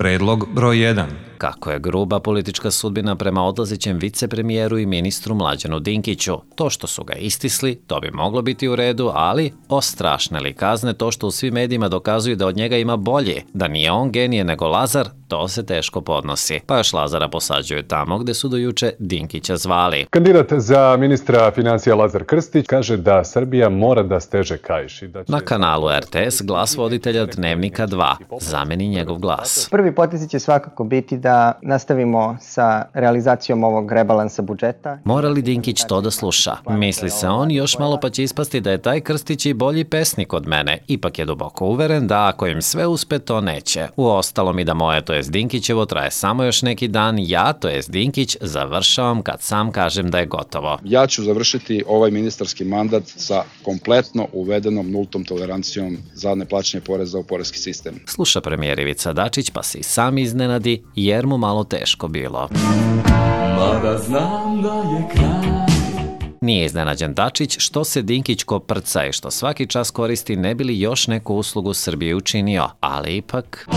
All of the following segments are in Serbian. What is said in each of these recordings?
Predlog broj 1. Kako je gruba politička sudbina prema odlazećem vicepremijeru i ministru Mlađanu Dinkiću. To što su ga istisli, to bi moglo biti u redu, ali strašne li kazne to što u svim medijima dokazuju da od njega ima bolje, da nije on genije nego Lazar, to se teško podnosi. Pa još Lazara posađuju tamo gde su do juče Dinkića zvali. Kandidat za ministra financija Lazar Krstić kaže da Srbija mora da steže kaiš. Na kanalu RTS glas voditelja Dnevnika 2 zameni njegov glas. Prvi potezi će svakako biti da nastavimo sa realizacijom ovog rebalansa budžeta. Mora li Dinkić to da sluša? Misli se on, još malo pa će ispasti da je taj Krstić i bolji pesnik od mene. Ipak je duboko uveren da ako im sve uspe, to neće. Uostalom i da moje, to jest Dinkićevo, traje samo još neki dan, ja, to jest Dinkić, završavam kad sam kažem da je gotovo. Ja ću završiti ovaj ministarski mandat sa kompletno uvedenom nultom tolerancijom za neplaćanje poreza u poreski sistem. Sluša premijer Ivica Dačić pa se i sam iznenadi jer mu malo teško bilo. Mada znam da je kraj. Nije iznenađen Dačić što se Dinkić koprca i što svaki čas koristi ne bi li još neku uslugu Srbiji učinio, ali ipak...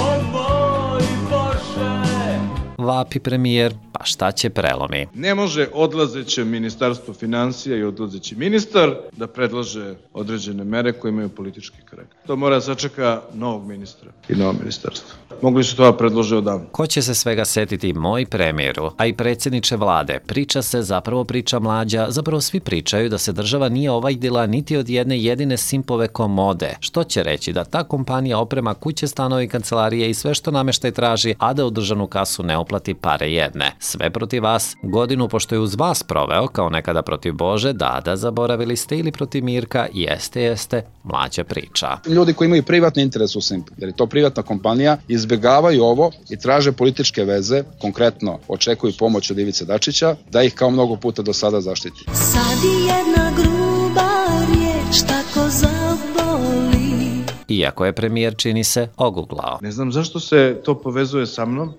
Vapi premijer, pa šta će prelomi? Ne može odlazeće ministarstvo financija i odlazeći ministar da predlaže određene mere koje imaju politički karakter. To mora da sačeka novog ministra i novo ministarstvo. Mogli su to predlože odavno. Ko će se svega setiti moj premijeru, a i predsjedniče vlade? Priča se, zapravo priča Mlađa, zapravo svi pričaju da se država nije ovajdila niti od jedne jedine Simpove komode. Što će reći da ta kompanija oprema kuće, stanove i kancelarije i sve što nameštaj traži, a da u državnu kasu ne uplati pare jedne. Sve protiv vas, godinu pošto je uz vas proveo, kao nekada protiv Bože, da zaboravili ste, ili protiv Mirka, jeste, Mlađa priča. Ljudi koji imaju privatni interes u Simpu, jer je to privatna kompanija, izbegavaju ovo i traže političke veze, konkretno očekuju pomoć od Ivice Dačića, da ih kao mnogo puta do sada zaštiti. Sad i jedna gruba riječ tako zaboli. Iako je premijer, čini se, oguglao. Ne znam zašto se to povezuje sa mnom.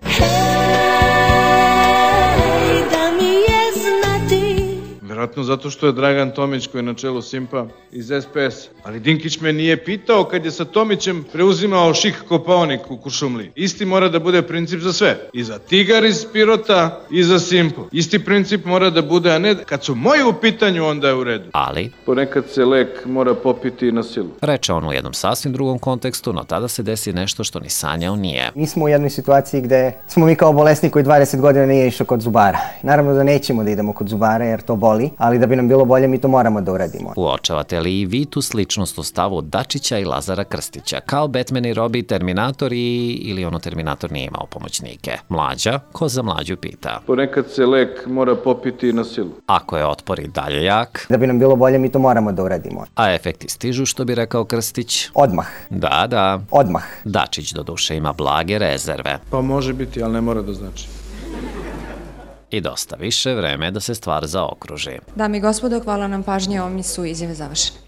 Vjerojatno zato što je Dragan Tomić koji je na čelu Simpa iz SPS. Ali Dinkić me nije pitao kad je sa Tomićem preuzimao Šik Kopaonik u Kuršumliji. Isti mora da bude princip za sve. I za Tigar iz Pirota i za Simpu. Isti princip mora da bude, a ne kad su moji u pitanju, onda je u redu. Ali? Ponekad se lek mora popiti na silu. Reče on u jednom sasvim drugom kontekstu, no tada se desi nešto što ni sanjao nije. Mi smo u jednoj situaciji gde smo mi kao bolesni koji 20 godina nije išao kod zubara. Naravno da nećemo da idemo kod zubara jer to boli, ali da bi nam bilo bolje mi to moramo da uradimo. Uočavate li i vi tu sličnost u stavu Dačića i Lazara Krstića? Kao Batman i Robi, Terminator ili ono Terminator nije imao pomoćnike? Mlađa, ko za Mlađu pita? Ponekad se lek mora popiti na silu. Ako je otpor i dalje jak? Da bi nam bilo bolje mi to moramo da uradimo. A efekti stižu, što bi rekao Krstić? Odmah. Da. Odmah. Dačić do duše ima blage rezerve. Pa može biti, ali ne mora da znači. I dosta više vreme da se stvar zaokruži. Dame i gospodo, hvala nam pažnje, ovim su izjave završene.